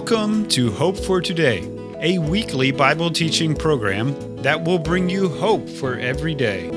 Welcome to Hope for Today, a weekly Bible teaching program that will bring you hope for every day.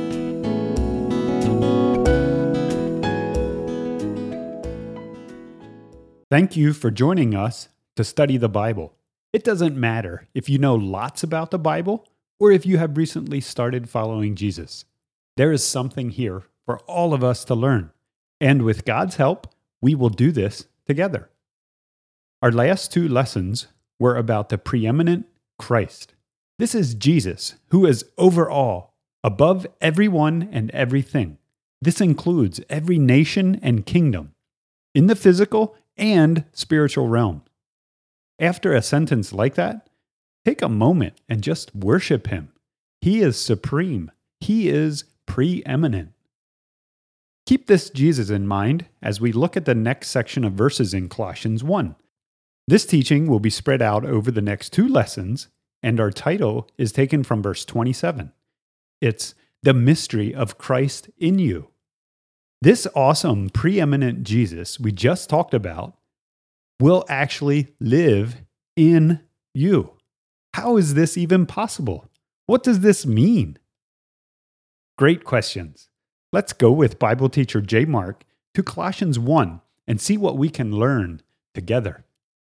Thank you for joining us to study the Bible. It doesn't matter if you know lots about the Bible or if you have recently started following Jesus. There is something here for all of us to learn, and with God's help, we will do this together. Our last two lessons were about the preeminent Christ. This is Jesus, who is over all, above everyone and everything. This includes every nation and kingdom, in the physical and spiritual realm. After a sentence like that, take a moment and just worship Him. He is supreme. He is preeminent. Keep this Jesus in mind as we look at the next section of verses in Colossians 1. This teaching will be spread out over the next two lessons, and our title is taken from verse 27. It's The Mystery of Christ in You. This awesome, preeminent Jesus we just talked about will actually live in you. How is this even possible? What does this mean? Great questions. Let's go with Bible teacher J. Mark to Colossians 1 and see what we can learn together.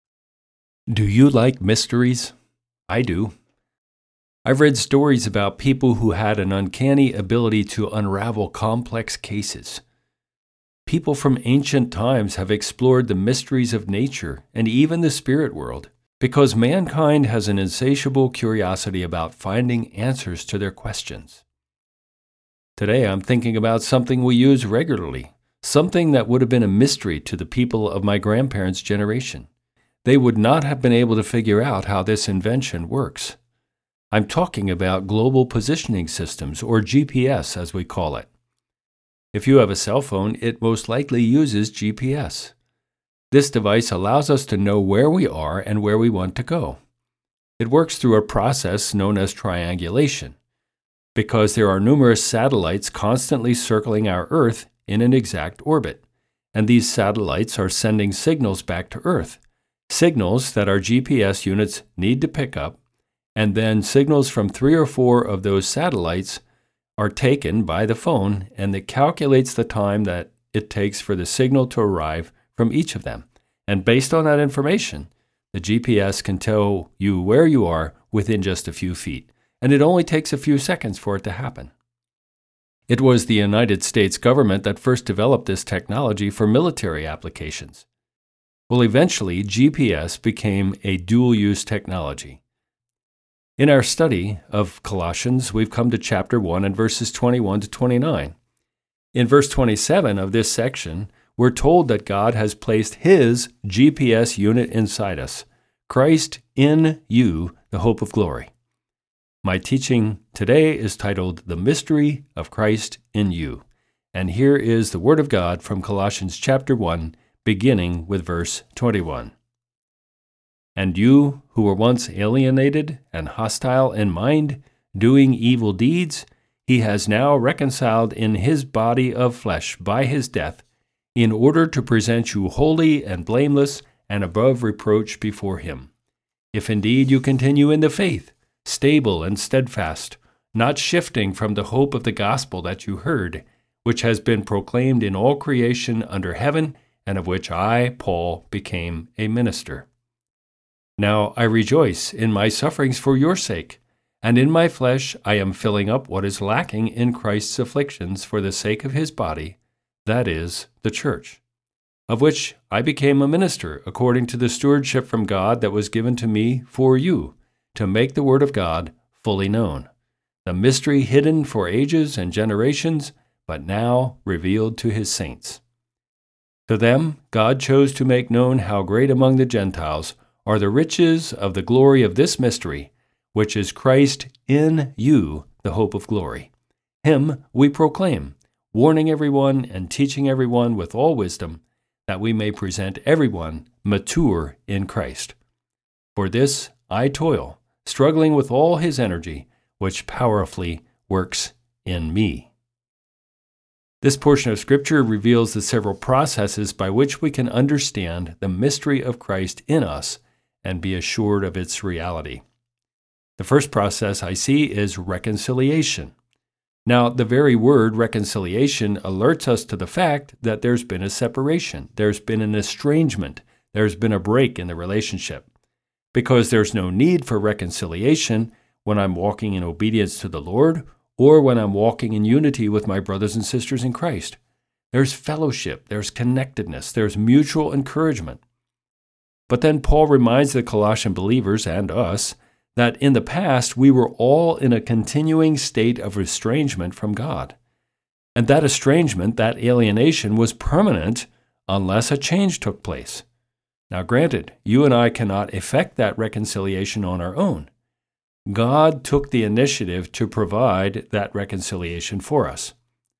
Do you like mysteries? I do. I've read stories about people who had an uncanny ability to unravel complex cases. People from ancient times have explored the mysteries of nature and even the spirit world because mankind has an insatiable curiosity about finding answers to their questions. Today I'm thinking about something we use regularly, something that would have been a mystery to the people of my grandparents' generation. They would not have been able to figure out how this invention works. I'm talking about global positioning systems, or GPS as we call it. If you have a cell phone, it most likely uses GPS. This device allows us to know where we are and where we want to go. It works through a process known as triangulation, because there are numerous satellites constantly circling our Earth in an exact orbit, and these satellites are sending signals back to Earth. Signals that our GPS units need to pick up, and then signals from 3 or 4 of those satellites are taken by the phone, and it calculates the time that it takes for the signal to arrive from each of them. And based on that information, the GPS can tell you where you are within just a few feet, and it only takes a few seconds for it to happen. It was the United States government that first developed this technology for military applications. Well, eventually, GPS became a dual-use technology. In our study of Colossians, we've come to chapter 1 and verses 21 to 29. In verse 27 of this section, we're told that God has placed His GPS unit inside us, Christ in you, the hope of glory. My teaching today is titled The Mystery of Christ in You, and here is the Word of God from Colossians chapter 1, beginning with verse 21. And you, who were once alienated and hostile in mind, doing evil deeds, He has now reconciled in His body of flesh by His death, in order to present you holy and blameless and above reproach before Him. If indeed you continue in the faith, stable and steadfast, not shifting from the hope of the gospel that you heard, which has been proclaimed in all creation under heaven, and of which I, Paul, became a minister. Now I rejoice in my sufferings for your sake, and in my flesh I am filling up what is lacking in Christ's afflictions for the sake of His body, that is, the church, of which I became a minister according to the stewardship from God that was given to me for you, to make the word of God fully known, the mystery hidden for ages and generations, but now revealed to His saints. To them God chose to make known how great among the Gentiles are the riches of the glory of this mystery, which is Christ in you, the hope of glory. Him we proclaim, warning everyone and teaching everyone with all wisdom, that we may present everyone mature in Christ. For this I toil, struggling with all His energy, which powerfully works in me. This portion of Scripture reveals the several processes by which we can understand the mystery of Christ in us and be assured of its reality. The first process I see is reconciliation. Now, the very word reconciliation alerts us to the fact that there's been a separation, there's been an estrangement, there's been a break in the relationship. Because there's no need for reconciliation when I'm walking in obedience to the Lord or when I'm walking in unity with my brothers and sisters in Christ. There's fellowship, there's connectedness, there's mutual encouragement. But then Paul reminds the Colossian believers and us that in the past we were all in a continuing state of estrangement from God. And that estrangement, that alienation, was permanent unless a change took place. Now granted, you and I cannot effect that reconciliation on our own. God took the initiative to provide that reconciliation for us.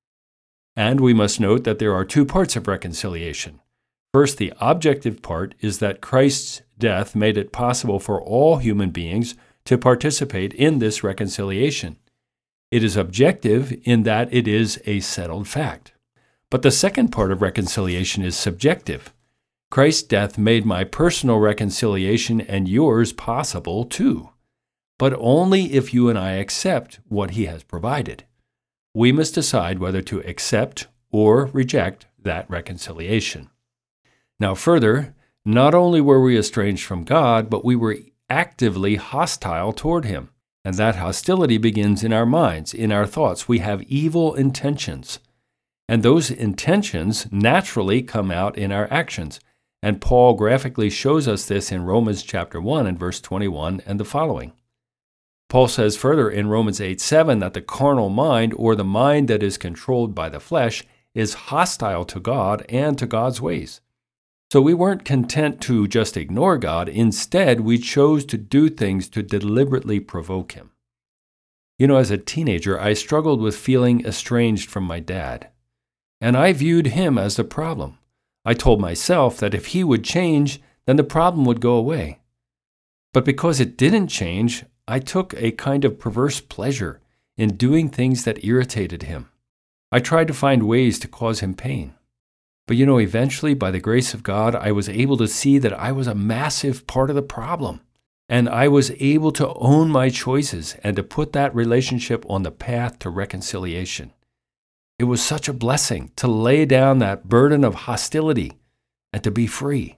And we must note that there are two parts of reconciliation. First, the objective part is that Christ's death made it possible for all human beings to participate in this reconciliation. It is objective in that it is a settled fact. But the second part of reconciliation is subjective. Christ's death made my personal reconciliation and yours possible too, but only if you and I accept what he has provided. We must decide whether to accept or reject that reconciliation. Now further, not only were we estranged from God, but we were actively hostile toward him. And that hostility begins in our minds, in our thoughts. We have evil intentions. And those intentions naturally come out in our actions. And Paul graphically shows us this in Romans chapter 1 and verse 21 and the following. Paul says further in Romans 8:7 that the carnal mind, or the mind that is controlled by the flesh, is hostile to God and to God's ways. So we weren't content to just ignore God. Instead, we chose to do things to deliberately provoke him. You know, as a teenager, I struggled with feeling estranged from my dad. And I viewed him as the problem. I told myself that if he would change, then the problem would go away. But because it didn't change, I took a kind of perverse pleasure in doing things that irritated him. I tried to find ways to cause him pain. But you know, eventually, by the grace of God, I was able to see that I was a massive part of the problem. And I was able to own my choices and to put that relationship on the path to reconciliation. It was such a blessing to lay down that burden of hostility and to be free.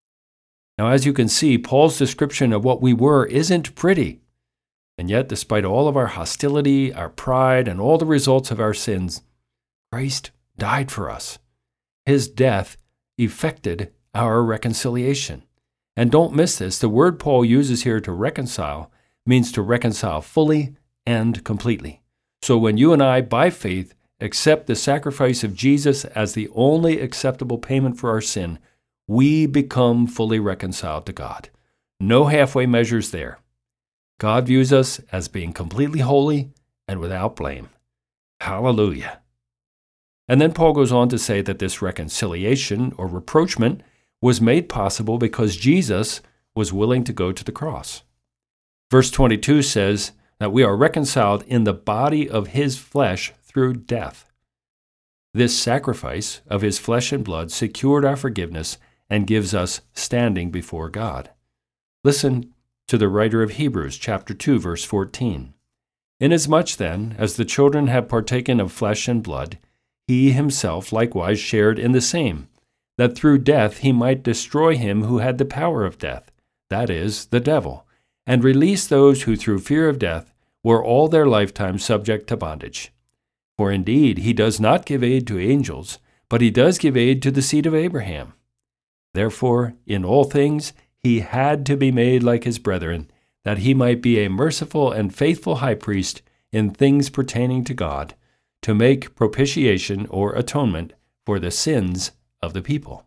Now, as you can see, Paul's description of what we were isn't pretty. And yet, despite all of our hostility, our pride, and all the results of our sins, Christ died for us. His death effected our reconciliation. And don't miss this, the word Paul uses here to reconcile means to reconcile fully and completely. So when you and I, by faith, accept the sacrifice of Jesus as the only acceptable payment for our sin, we become fully reconciled to God. No halfway measures there. God views us as being completely holy and without blame. Hallelujah. And then Paul goes on to say that this reconciliation or rapprochement was made possible because Jesus was willing to go to the cross. Verse 22 says that we are reconciled in the body of his flesh through death. This sacrifice of his flesh and blood secured our forgiveness and gives us standing before God. Listen to the writer of Hebrews chapter 2, verse 14. Inasmuch then as the children have partaken of flesh and blood, he himself likewise shared in the same, that through death he might destroy him who had the power of death, that is, the devil, and release those who through fear of death were all their lifetime subject to bondage. For indeed he does not give aid to angels, but he does give aid to the seed of Abraham. Therefore, in all things he had to be made like his brethren, that he might be a merciful and faithful high priest in things pertaining to God, to make propitiation or atonement for the sins of the people.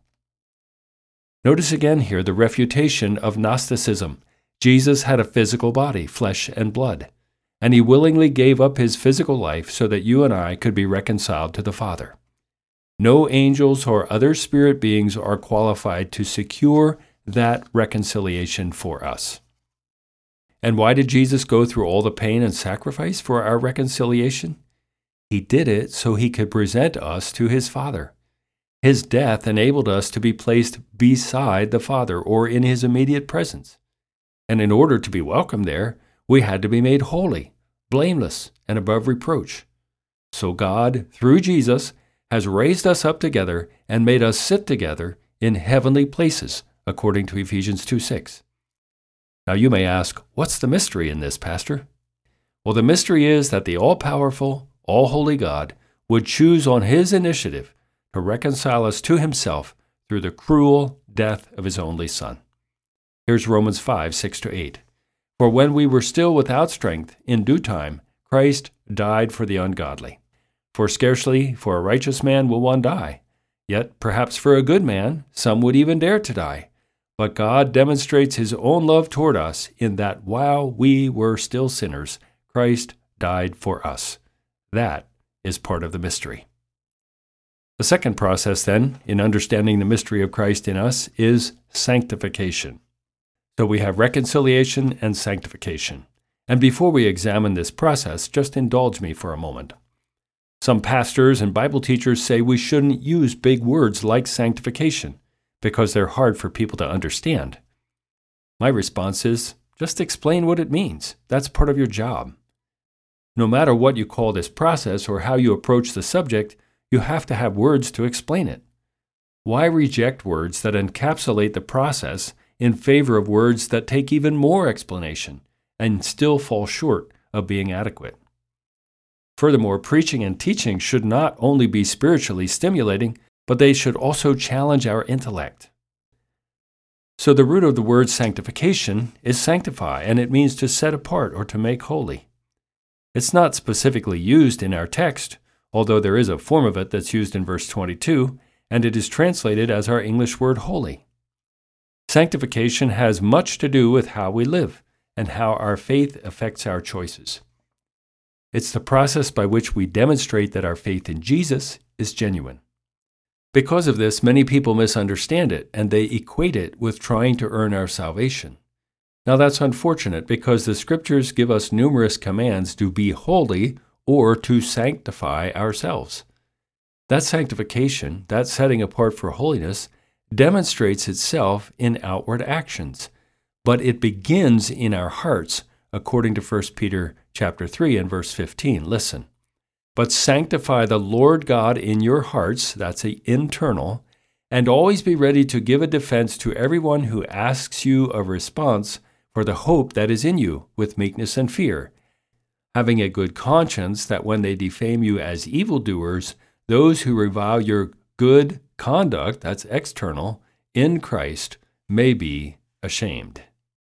Notice again here the refutation of Gnosticism. Jesus had a physical body, flesh and blood, and he willingly gave up his physical life so that you and I could be reconciled to the Father. No angels or other spirit beings are qualified to secure that reconciliation for us. And why did Jesus go through all the pain and sacrifice for our reconciliation? He did it so he could present us to his Father. His death enabled us to be placed beside the Father or in his immediate presence. and in order to be welcome there, we had to be made holy, blameless, and above reproach. So God, through Jesus, has raised us up together and made us sit together in heavenly places, according to Ephesians 2:6. Now you may ask, what's the mystery in this, Pastor? Well, the mystery is that the all-powerful, all-holy God would choose on his initiative to reconcile us to himself through the cruel death of his only Son. Here's Romans 5:6-8. For when we were still without strength, in due time, Christ died for the ungodly. For scarcely for a righteous man will one die, yet perhaps for a good man some would even dare to die. But God demonstrates his own love toward us in that while we were still sinners, Christ died for us. That is part of the mystery. The second process, then, in understanding the mystery of Christ in us is sanctification. So we have reconciliation and sanctification. And before we examine this process, just indulge me for a moment. Some pastors and Bible teachers say we shouldn't use big words like sanctification because they're hard for people to understand. My response is, just explain what it means. That's part of your job. No matter what you call this process or how you approach the subject, you have to have words to explain it. Why reject words that encapsulate the process in favor of words that take even more explanation and still fall short of being adequate? Furthermore, preaching and teaching should not only be spiritually stimulating, but they should also challenge our intellect. So the root of the word sanctification is sanctify, and it means to set apart or to make holy. It's not specifically used in our text, although there is a form of it that's used in verse 22, and it is translated as our English word holy. Sanctification has much to do with how we live and how our faith affects our choices. It's the process by which we demonstrate that our faith in Jesus is genuine. Because of this, many people misunderstand it, and they equate it with trying to earn our salvation. Now that's unfortunate because the Scriptures give us numerous commands to be holy or to sanctify ourselves. That sanctification, that setting apart for holiness, demonstrates itself in outward actions, but it begins in our hearts, according to 1 Peter chapter 3 and verse 15. Listen. But sanctify the Lord God in your hearts, that's the internal, and always be ready to give a defense to everyone who asks you a response for the hope that is in you with meekness and fear, having a good conscience that when they defame you as evildoers, those who revile your good conduct, that's external, in Christ, may be ashamed.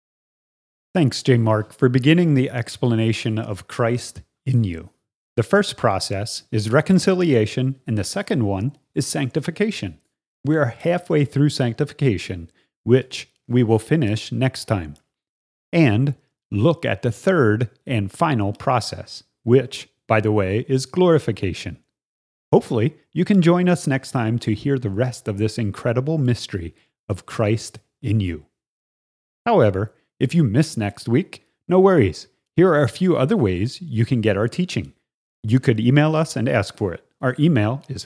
Thanks, J. Mark, for beginning the explanation of Christ in you. The first process is reconciliation, and the second one is sanctification. We are halfway through sanctification, which we will finish next time. And look at the third and final process, which, by the way, is glorification. Hopefully, you can join us next time to hear the rest of this incredible mystery of Christ in you. However, if you miss next week, no worries. Here are a few other ways you can get our teaching. You could email us and ask for it. Our email is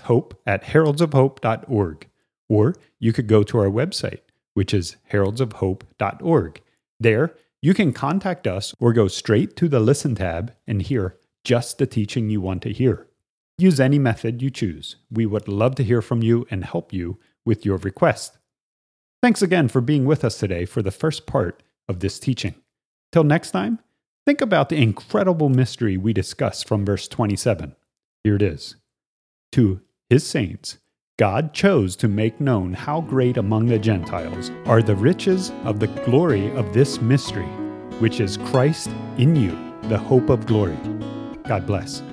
hope@heraldsofhope.org. Or you could go to our website, which is heraldsofhope.org. There, you can contact us or go straight to the Listen tab and hear just the teaching you want to hear. Use any method you choose. We would love to hear from you and help you with your request. Thanks again for being with us today for the first part of this teaching. Till next time, think about the incredible mystery we discussed from verse 27. Here it is. To his saints, God chose to make known how great among the Gentiles are the riches of the glory of this mystery, which is Christ in you, the hope of glory. God bless.